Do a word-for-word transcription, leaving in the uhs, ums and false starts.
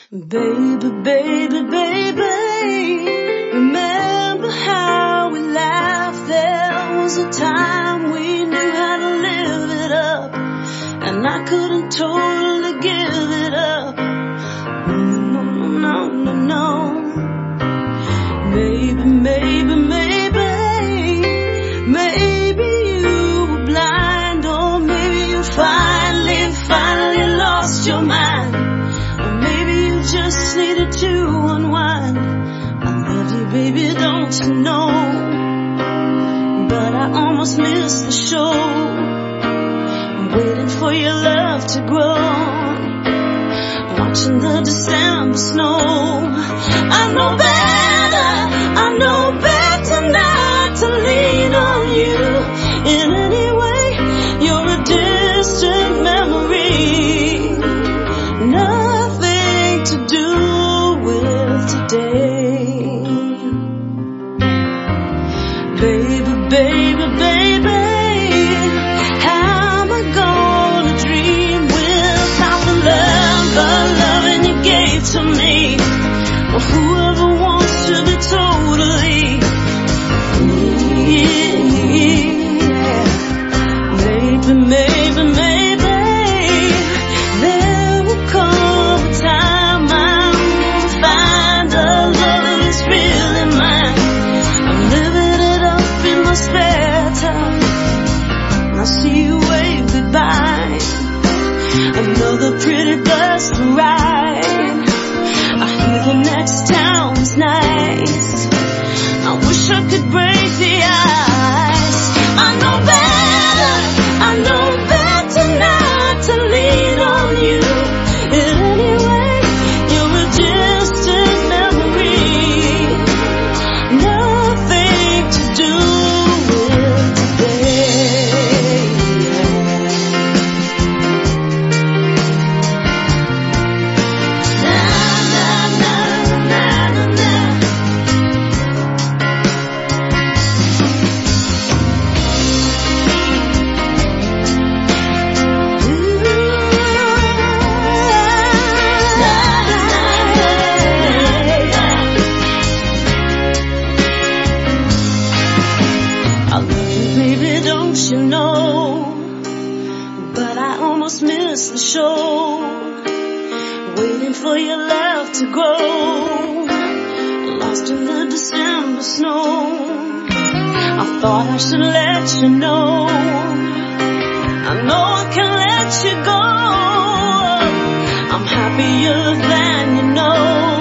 Baby, baby, baby, remember how we laughed? There was a time we knew how to live it up, and I couldn't totally give it up. No, no, no, no, no. Maybe, maybe, maybe, maybe you were blind, or maybe you finally, finally lost your mind. Just needed to unwind. I love you, baby, don't you know? But I almost missed the show, waiting for your love to grow, watching the December snow. I know better, I know better not to lean on you in any way. You're a distant memory, nothing to do with today. Baby, baby, baby, how am I gonna dream without the love, the loving you gave to me? Or whoever wants to be totally, yeah. Maybe, maybe, maybe there will come a time I'm gonna find a love that's really mine. I'm living it up in my spare time. I see you wave goodbye, another pretty bus to ride. I hear the next town is nice. I wish I could break the ice. I know better, I know better not to lean on you in any way. You're a distant memory, nothing to do with today. Na na na na na na. I love you, baby, don't you know? But I almost missed the show, waiting for your love to grow, lost in the December snow. I thought I should let you know, I know I can let you go. I'm happier than you know.